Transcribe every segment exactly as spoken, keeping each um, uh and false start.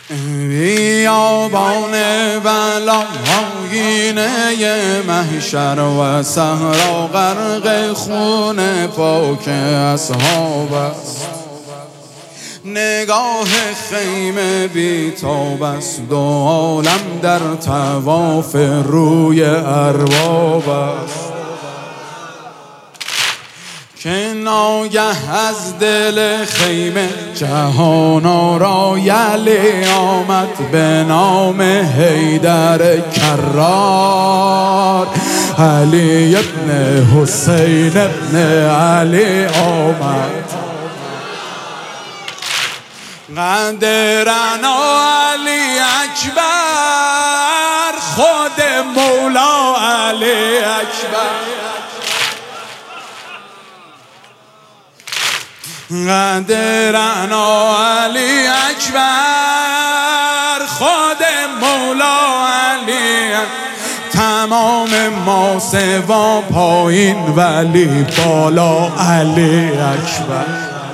بیابان بلا آیینه محشر و صحرا غرق خون پاک اصحاب است. نگاه خیمه بیتاب است، دو عالم در طواف روی ارباب است. که ناگه از دل خیمه جهان آرا یلی آمد به نام حیدر کرار. علی ابن حسین ابن علی آمد. قدرنا علی اکبر، خود مولا علی اکبر. قدرنا علی اکبر، خود مولا علی. تمام ما سوا پایین ولی بالا علی اکبر.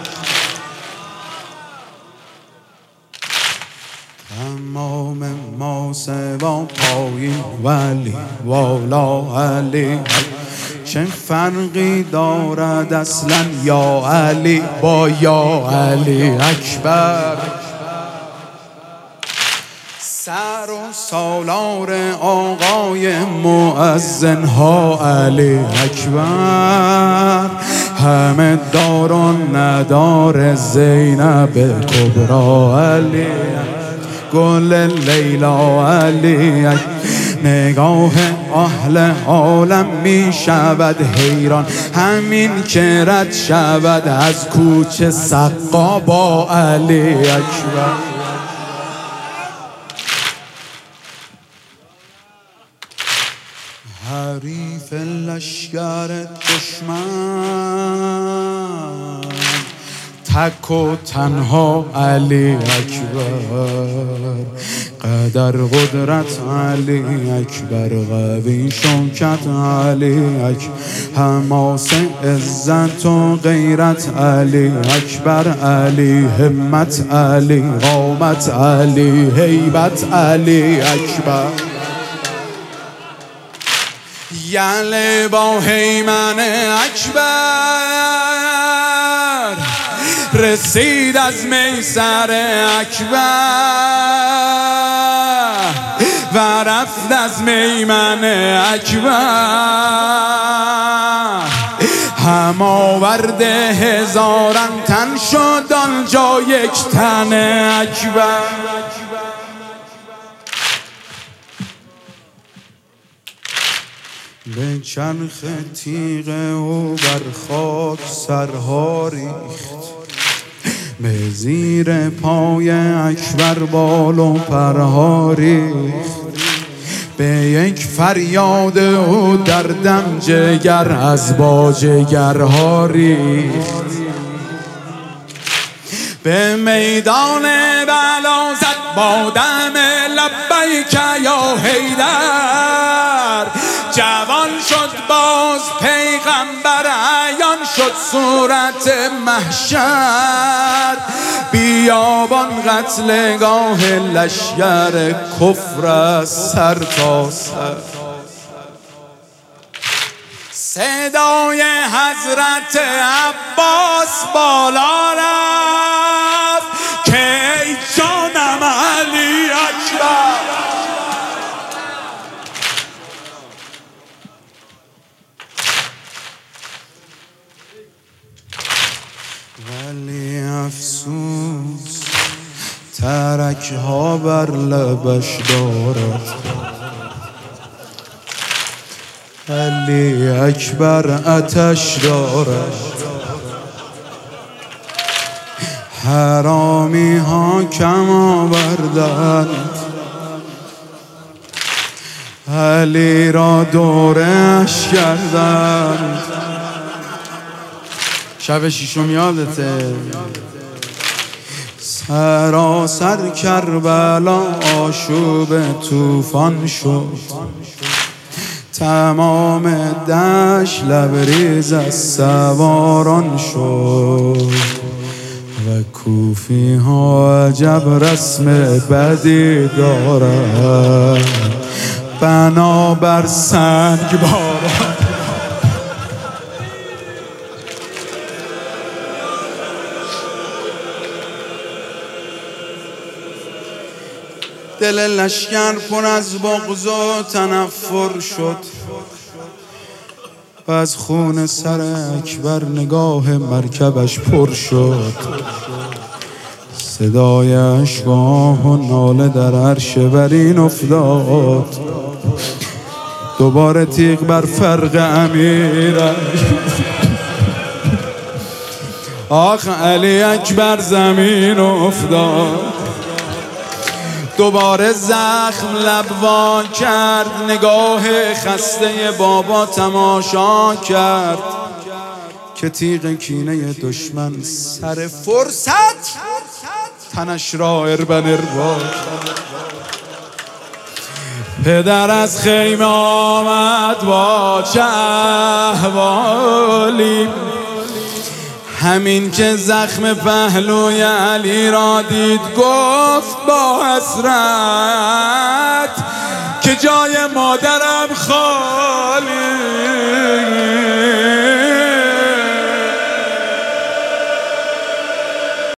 تمام ما سوا پایین ولی بالا علی. چه فرقی دارد اصلا یا علی با یا علی اکبر؟ سر و سالار آقای مؤذن ها علی اکبر. همه دار و ندار زینب کبرا علی. گل لیلا علی اکبر. نگاه اهل عالم می شود حیران، همین که رد شود از کوچه سقا با علی اکبر. حریف لشکر دشمن، تک و تنها علی اکبر. قدر قدرت علی اکبر، قوی شوکت علی اکبر. حماسه عزت و غیرت علی اکبر. علی همت علی، قامت علی، هیبت علی اکبر. یله با هیمن اکبر، رسید از میسر اکبر و رفت از میمن اکبر. هم آورده هزاران تن شد آنجا یک تن اکبر. به چرخ تیغ او بر خاک سرها ریخت، به زیر پای اکبر بال و پرها ریخت. به یک فریاد او در دم جگر از با جگرها ریخت. به میدان بلا زد با دم لبیک یا حیدر. جوان شد باز پیغمبر، عیان شد صورت محشر. بیابان قتلگاه لشکر کفر است سر تا سر. صدای حضرت عباس بالا رفت که ای جانم علی اکبر. ولی افسوس ترک ها بر لبش دارد. علی اکبر آتش دارد. حرامی ها کم آوردند، علی را دورش کردند. شب شیشم یادته؟ سراسر کربلا آشوب طوفان شد. تمام دشت لبریز از سواران شد. و کوفی ها عجب رسم بدی دارد، بنابر سنگ بارد. دل لشکر پر از بغض و تنفر شد و از خون سر اکبر نگاه مرکبش پر شد. صدای اشکاه و ناله در عرش برین افتاد. دوباره تیغ بر فرق امیرش، آخ علی اکبر زمین افتاد. دوباره زخم لب وا کرد، نگاه خسته بابا تماشا کرد که تیغ کینه دشمن سر فرصت تنش را اربن اربا کرد. پدر از خیمه آمد با چه احوالی، همین که زخم پهلوی علی را دید گفت با حسرت که جای مادرم خالی.